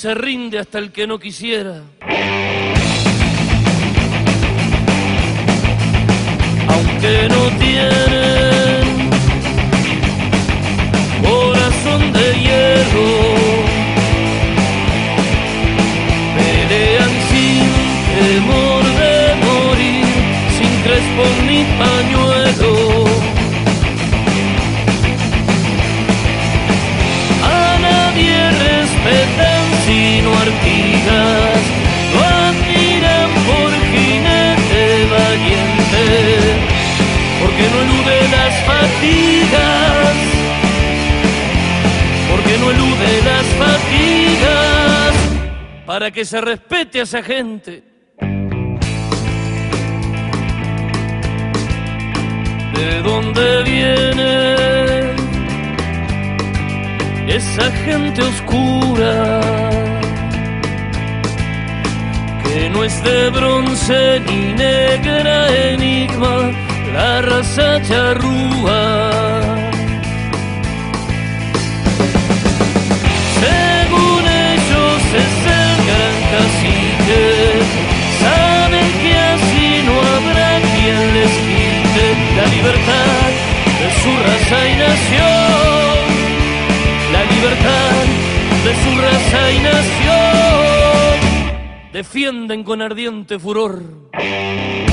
se rinde hasta el que no quisiera. Aunque no tienen corazón de hierro, pelean sin temor de morir, sin crespón ni pañuelo. A nadie respetan sino Artigas, lo admiran por jinete valiente, porque no elude las fatigas, porque no elude las fatigas, para que se respete a esa gente. ¿De dónde viene esa gente oscura que no es de bronce ni negra enigma, la raza charrúa? Según ellos es el gran cacique, saben que así no habrá quien les quite la libertad de su raza y nación, la libertad de su raza y nación. Defienden con ardiente furor